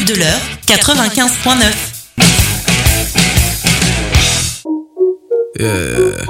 de l'heure, 95.9. Yeah.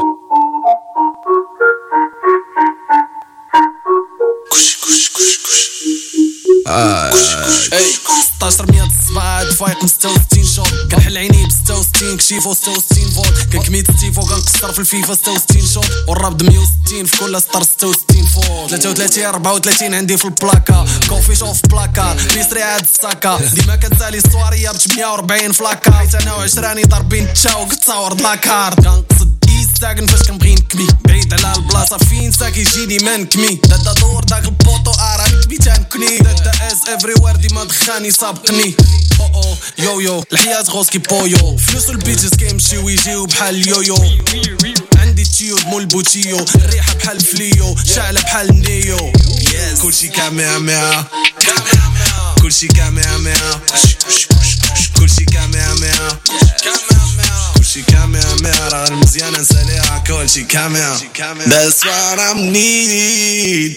Hey 16 رمية الصباع فايق 66 شوط كنحل عيني ب 66 كشيفو 66 فولت كنكميت ستيفو كنكسر في الفيفا 66 شوط والرابط 160 في كل سطر 66 فولت 33 34 عندي في البلاكا كوفي شوف بلاكا بيسري عاد الساكا ديما كنسالي الصواريه ب 840 فلاكا حيت انا وعشراني ضاربين التشاو كتصاور لاكارد كنقصد ساكن فاش كنبغي نكمي بعيد على البلاصه فين ساكي يجيني ما نكمي دادا دور داك البوطو راني كبيت نكني دادا اس افري وير ديما دخاني سابقني او يو يو الحياه غوسكي بويو فلوس البيتشز كيمشيو ويجيو بحال اليويو عندي تيود مول بوتيو الريحه بحال فليو شعله بحال نيو كلشي كاميرا ميرا كلشي كاميرا ميرا كلشي كاميرا ميرا كلشي كاميرا ميرا المزيانة نساليها كلشي كاميرا That's what I need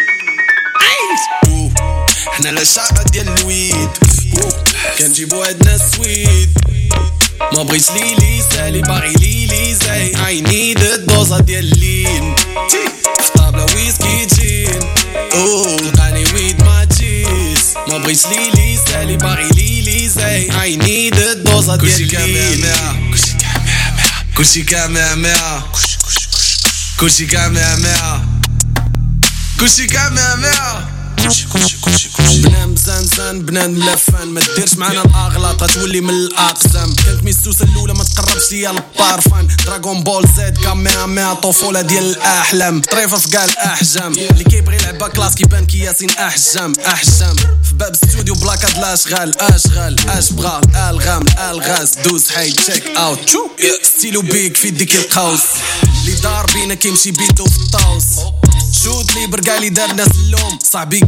حنا العشاقة ديال الويد كنجيبو عندنا السويد ما بغيتش ليلي سالي باغي ليلي زي I need الدوزة ديال اللين في طابلة ويسكي جين تلقاني ويد ما تجيش ما بغيتش ليلي سالي باغي ليلي زي I need الدوزة ديال اللين كلشي كاميرا ميرا كلشي كاميرا ميرا كلشي كاميرا ميرا بنان مزنزن بنان ملفان ما ديرش معنا الاغلاط غتولي من الاقسام كانت ميسوسه الاولى ما تقربش ليا البارفان دراغون بول زد كاميرا ميرا طفوله ديال الاحلام طريفه في كاع الاحجام اللي كيبغي يلعبها كلاس كيبان كي ياسين احجام في باب استوديو بلاكاد الاشغال اش بغا الغام الغاز دوز حي تشيك اوت ستيلو بيك في ديك القوس اللي دار بينا كيمشي بيتو في الطاوس شوت لي برقالي دار ناس اللوم صاحبي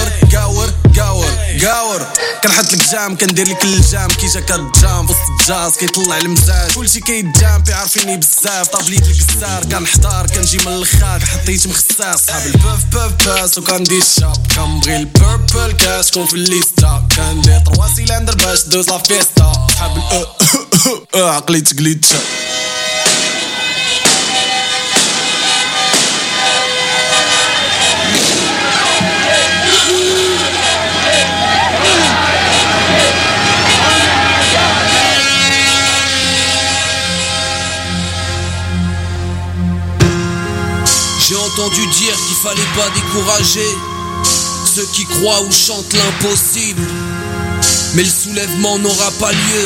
قاور كنحط لك جام كندير لك الجام كي جا كتجام في وسط الجاز كيطلع المزاج كلشي كيتجام عارفيني بزاف طابليت الكسار كنحضر كنجي من الخاك حطيت مخصاص صحاب البوف باس وكندي الشاب كنبغي البيربل كاش كون في الليستا كندير 3 سيلندر باش دوز لا فيستا صحاب عقلي تقليتشا J'ai entendu dire qu'il fallait pas décourager ceux qui croient ou chantent l'impossible. Mais le soulèvement n'aura pas lieu.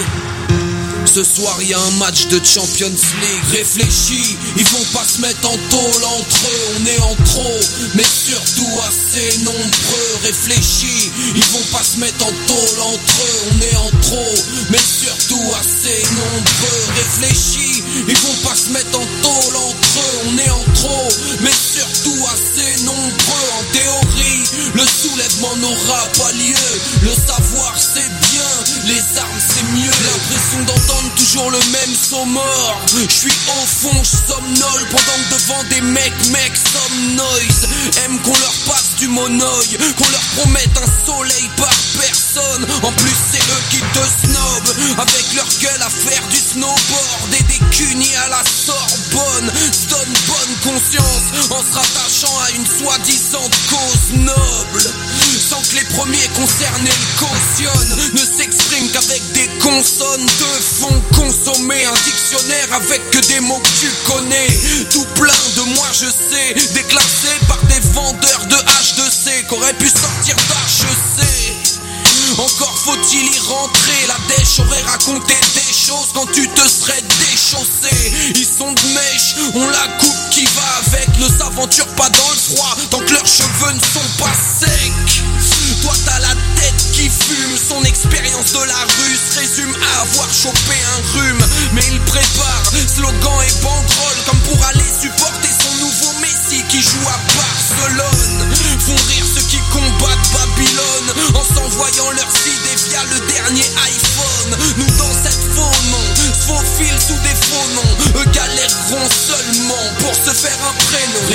Ce soir y a un match de Champions League. Réfléchis, ils vont pas se mettre en tôle entre eux. On est en trop, mais surtout assez nombreux. Réfléchis, ils vont pas se mettre en tôle entre eux. On est en trop, mais surtout assez nombreux. Réfléchis, ils vont pas se mettre en tôle entre eux. On est en trop, mais surtout assez nombreux. En théorie, le soulèvement n'aura pas lieu. Le savoir c'est bien, les armes c'est mieux. L'impression d'entendre toujours le même son mort. J'suis au fond, j'somnole pendant que devant des mecs somnoise aiment qu'on leur passe du monoeil, qu'on leur promette un soleil par personne. En plus c'est eux qui te snobent avec leur gueule à faire du snowboard et des cunis à la Sorbonne. Se donne bonne conscience en se rattachant à une soi-disant cause noble, sans que les premiers concernés le cautionnent. Ne s'expriment qu'avec des consonnes de fond. Consommer un dictionnaire avec que des mots que tu connais. Tout plein de moi je sais, déclassé par des vendeurs de H2C qu'aurait pu sortir d'HEC. Encore faut-il y rentrer. La dèche aurait raconté des choses quand tu te serais déchaussé. Ils sont de mèche, on la coupe qui va avec. Ne s'aventure pas dans le froid tant que leurs cheveux ne sont pas secs. Toi t'as la tête qui fume. Son expérience de la rue se résume à avoir chopé un rhume. Mais il prépare slogan et banderole comme pour aller supporter son nouveau Messi qui joue à Barcelone. Font rire ceux qui combattent Babylone en s'envoyant leurs idées via le dernier iPhone. Nous dans cette faux nom, faux fils sous des faux noms. Eux galéreront seulement pour se faire un prénom.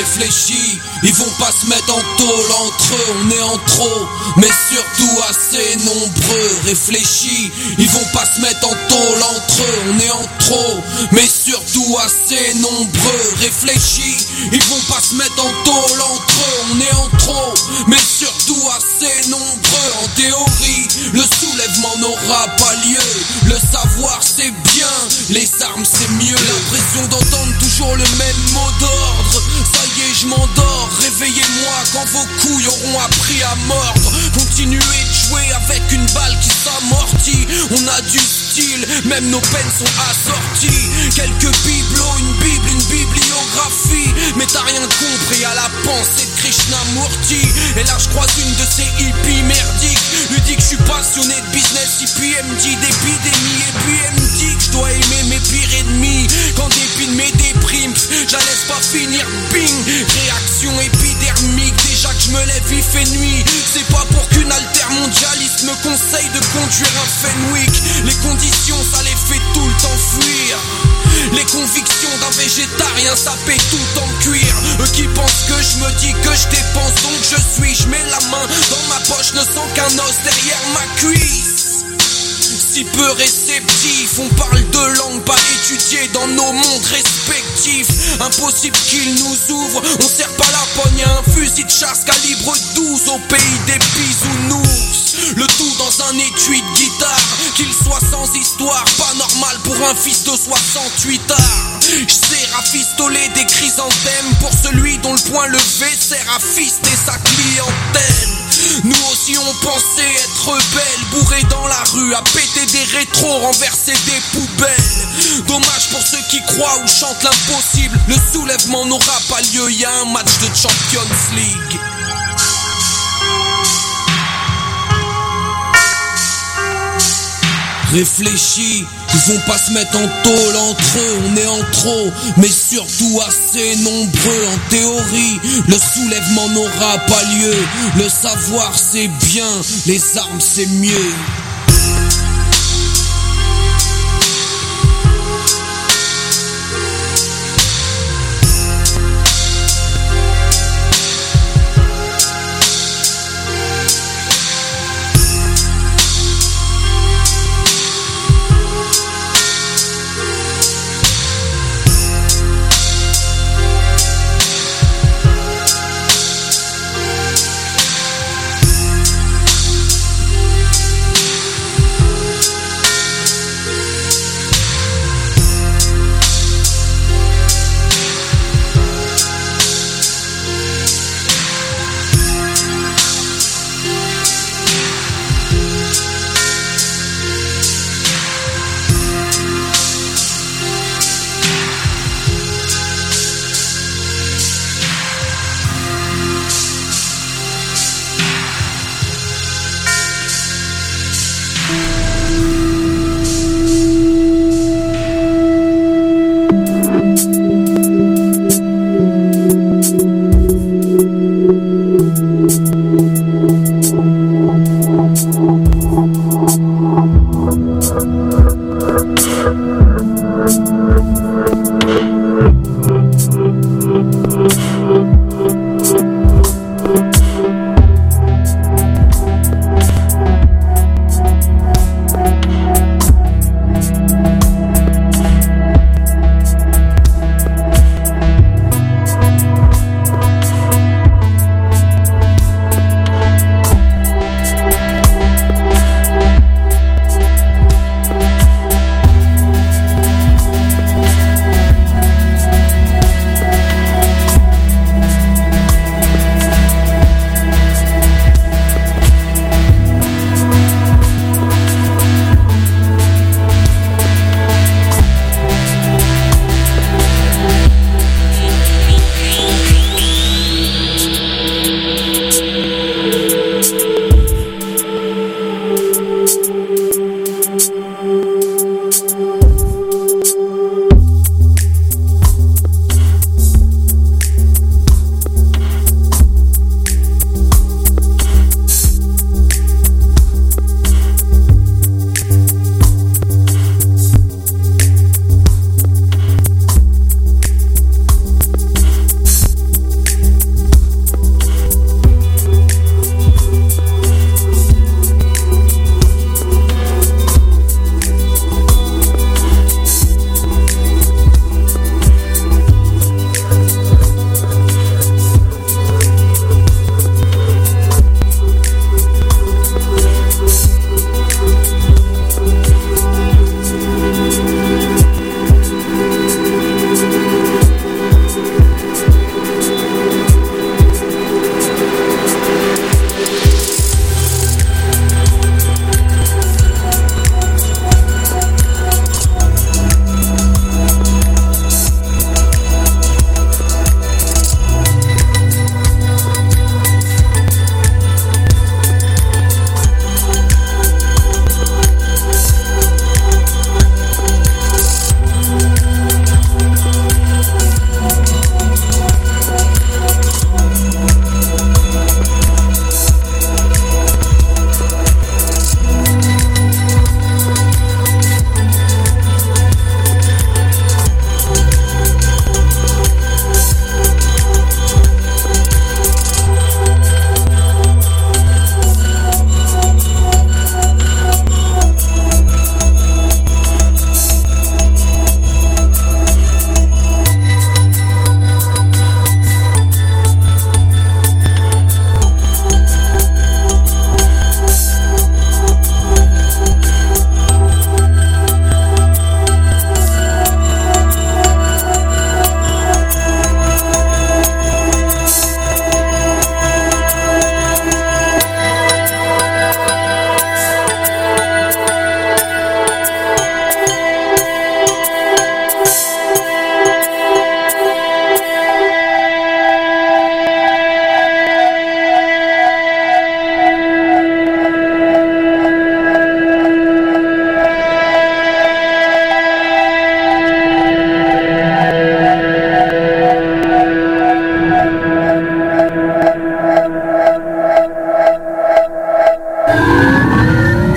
Réfléchis, ils vont pas se mettre en tôle entre eux, on est en trop, mais surtout assez nombreux. Réfléchis, ils vont pas se mettre en tôle entre eux, on est en trop, mais surtout assez nombreux. Réfléchis, ils vont pas se mettre en tôle entre eux, on est en trop, mais surtout assez nombreux. En théorie, le soulèvement n'aura pas lieu, le savoir c'est bien, les armes c'est mieux. L'impression d'entendre toujours le même mot d'ordre, ça y est je m'endors, réveillez-moi quand vos couilles auront appris à mordre. Continuez de jouer avec une balle qui s'amortit, on a du style, même nos peines sont assorties. Quelques bibelots, une bibliographie, mais t'as rien compris à la pensée de Krishnamurti. Et là je croise une de ces hippies merdiques, lui dis que je suis passionné de business, hippie elle me dit d'épidémie, et puis elle me dit que je dois aimer mes pires ennemis. Quand dépit de mes déprimes, je la laisse pas finir, bing, réaction épidermique. Déjà que je me lève il fait nuit, c'est pas pour qu'une altermondialiste me conseille de conduire un Fenwick. Les conditions ça les fait tout le temps fuir, les convictions d'un végétarien ça paie tout en cuir. Eux qui pensent que je me dis que je dépense donc je suis, je mets la main dans ma poche, ne sens qu'un os derrière ma cuisse. Si peu réceptifs, on parle de langues pas étudiées dans nos mondes respectifs. Impossible qu'ils nous ouvrent, on serre pas la pogne à un fusil de chasse calibre 12 au pays des bisounours. Le tout dans un étui de guitare, qu'il soit sans histoire, pas normal pour un fils de 68 arts. J'sais rafistoler des chrysanthèmes pour celui dont le poing levé sert à fister sa clientèle. Nous aussi on pensait être rebelles, bourrés dans la rue, à péter des rétros, renverser des poubelles. Dommage pour ceux qui croient ou chantent l'impossible, le soulèvement n'aura pas lieu, y a un match de Champions League. Réfléchis, ils vont pas se mettre en tôle entre eux, on est en trop, mais surtout assez nombreux. En théorie, le soulèvement n'aura pas lieu, le savoir c'est bien, les armes c'est mieux.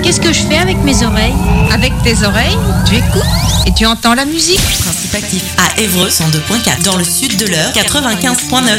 Qu'est-ce que je fais avec mes oreilles? Avec tes oreilles, tu écoutes et tu entends la musique. Principe actif à Évreux 102.4. Dans le sud de l'Eure 95.9.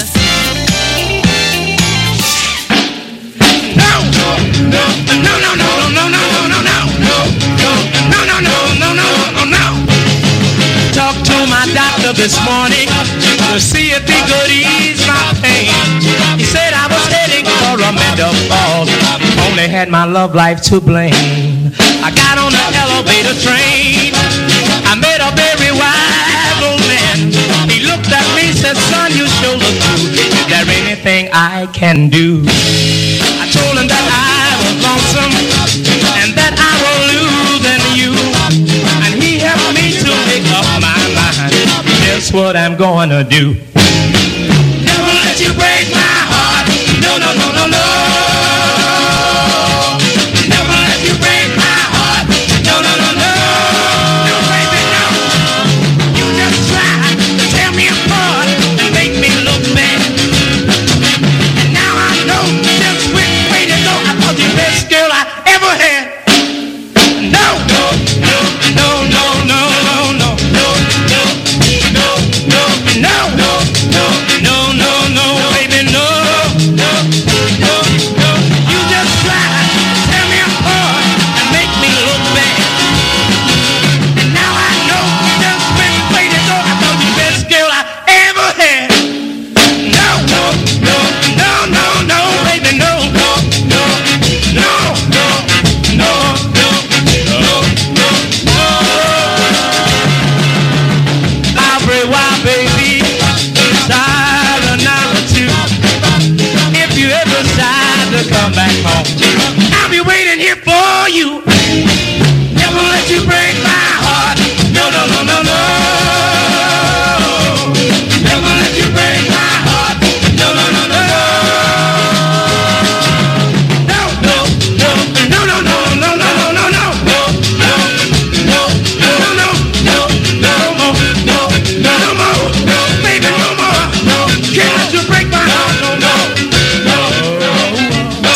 Talked to my doctor this morning to see if he could ease my pain. He said I was heading for a menopause, only had my love life to blame. I got on the elevator train, I met a very wise old man. He looked at me, said, son, you sure look good. Is there anything I can do? I told him that I was lonesome and that I was losing you, and he helped me to make up my mind. Guess what I'm gonna do? Never let you break my heart. No, no, no, no, no. Never let you break my heart. No, no, no, no. No, baby, no. You just try to tear me apart and make me look bad. And now I know just which way to go. I thought you the best girl I ever had. No, no, no, no, no, no, no, no, no, no, no, no, no, no, no, no, no, baby, no, no, no, no. You just try to tear me apart and make me look bad. And now I know just which way to go. I thought you the best girl I ever had. No, no, no, no, no, no, baby, no, no, no, no, no, no, no, no, no, no. Every while, baby, decide another two. If you ever decide to come back home, I'll be waiting here for you. Never let you break my heart. No, no, no, no, no. Never let you break my heart. No, no, no, no, no. No, no, no, no, no, no, no, no, no, no, no, no, no, no, no, no more, no more, no, baby, no more, no. Can't let you break my heart. No, no, no, no.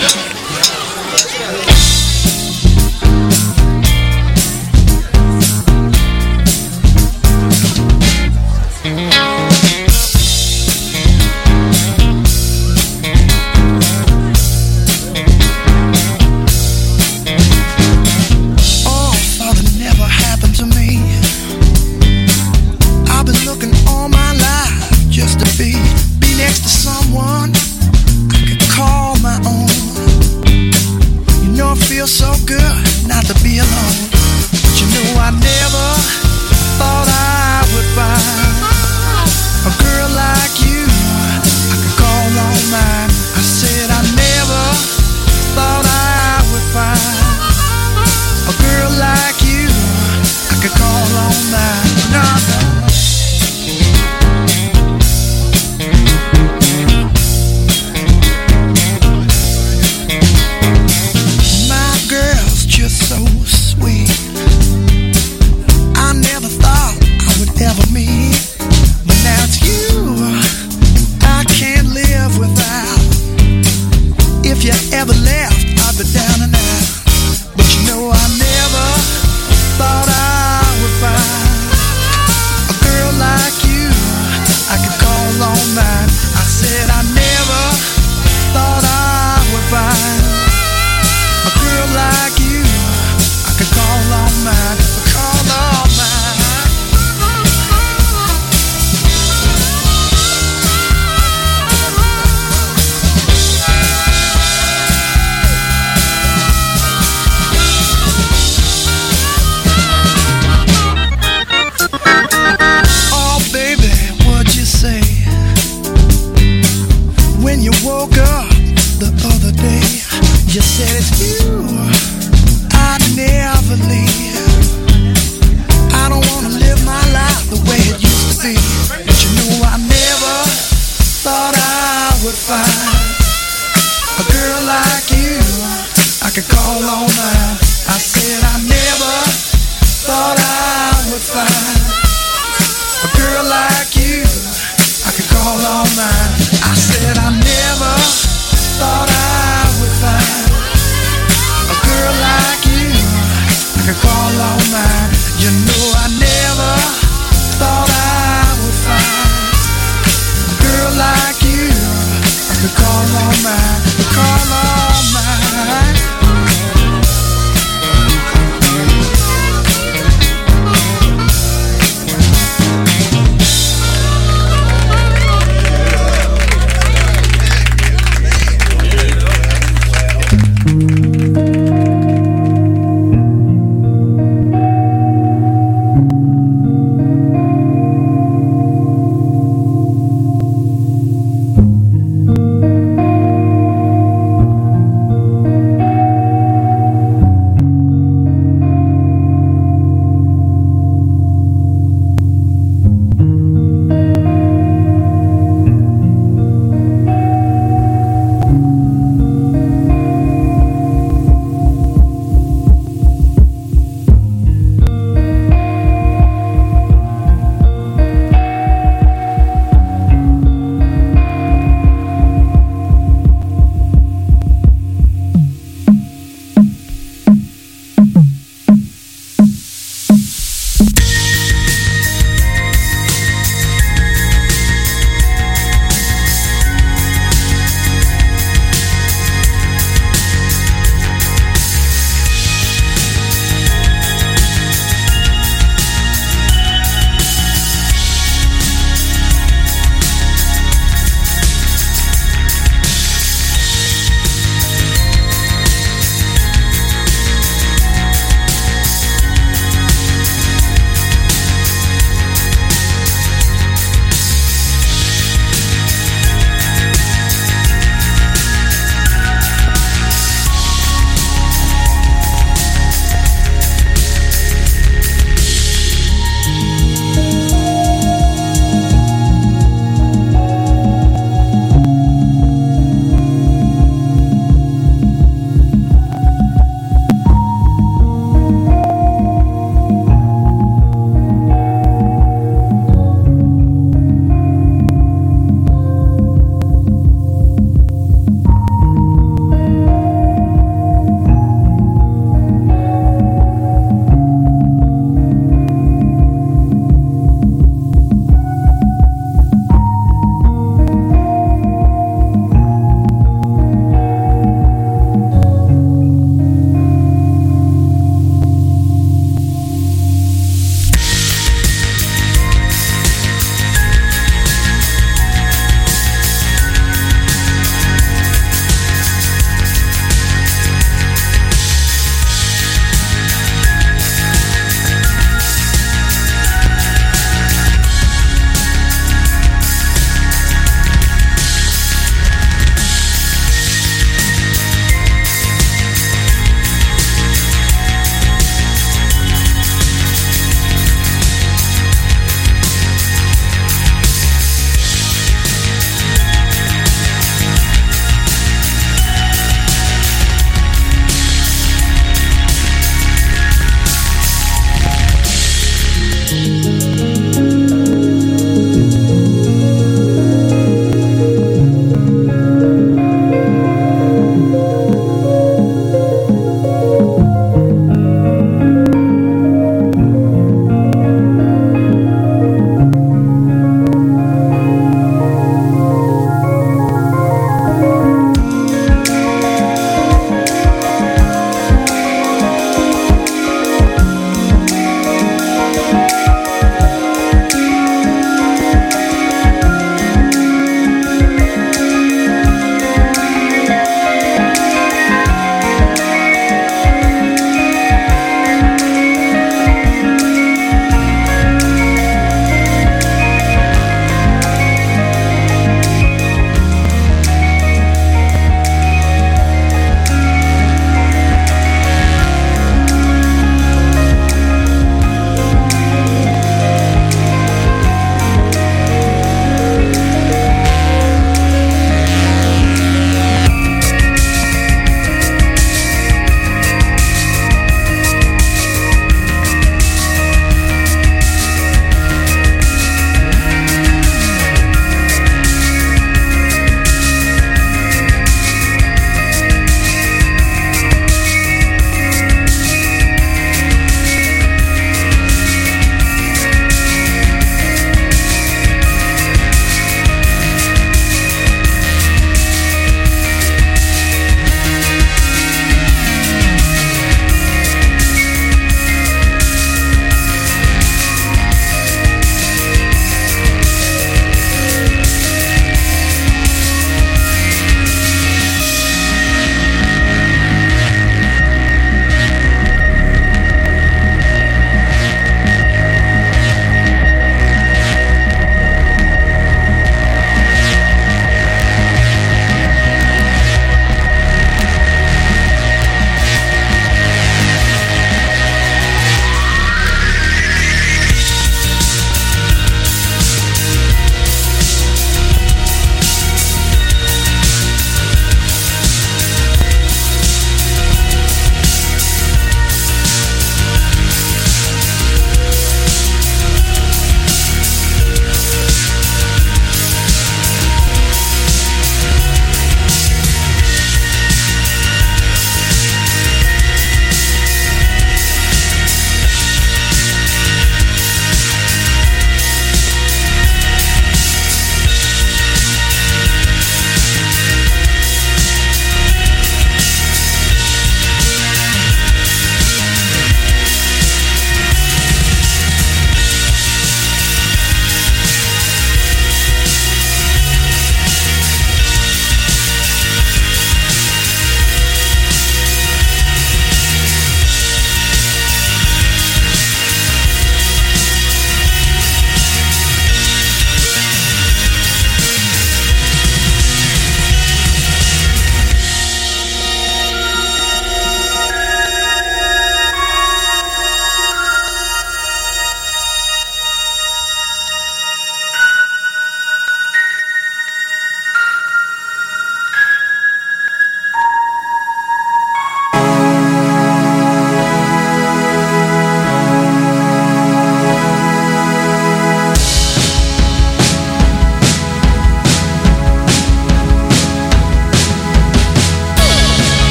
Oh, thought it never happened to me. I've been looking all my life just to be next to someone I could call my own. You know it feels so good not to be alone. But you know I never thought I would find a girl like you I could call on mine. I said I never thought I would find a girl like you I could call on mine. No, no. My girl's just so sweet. I never thought I would ever meet, but now it's you I can't live without. If you ever left, I'd be down and out. But you know I never thought I would find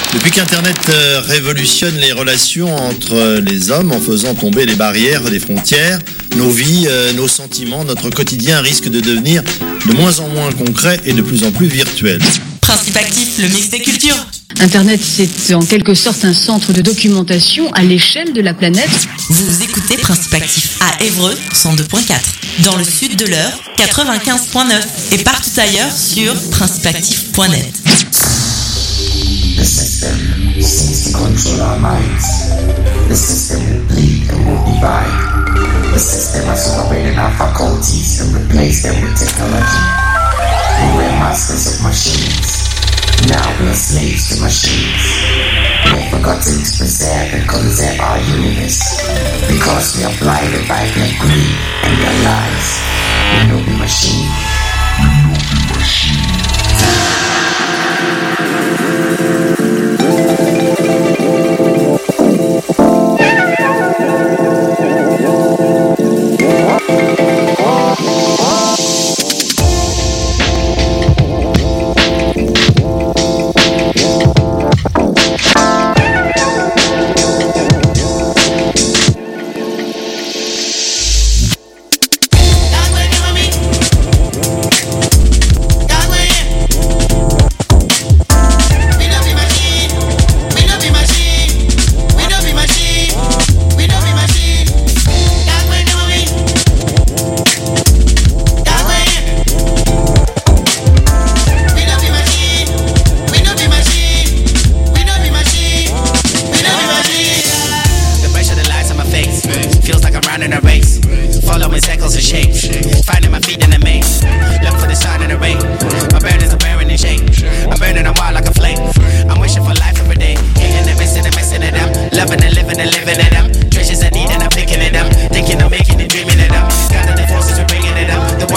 Depuis qu'Internet révolutionne les relations entre les hommes en faisant tomber les barrières des frontières, nos vies, nos sentiments, notre quotidien risquent de devenir de moins en moins concrets et de plus en plus virtuels. Principe Actif, le mix des cultures. Internet, c'est en quelque sorte un centre de documentation à l'échelle de la planète. Vous écoutez Principe Actif à Évreux, 102.4. Dans le sud de l'Eure, 95.9. Et partout ailleurs sur principeactif.net. The system seems to control our minds. The system will bleed and will divide. The system has overridden our faculties and replaced them with technology. We were masters of machines. Now we are slaves to machines. We have forgotten to preserve and conserve our universe because we are blinded by their greed and their lies. We know the machine.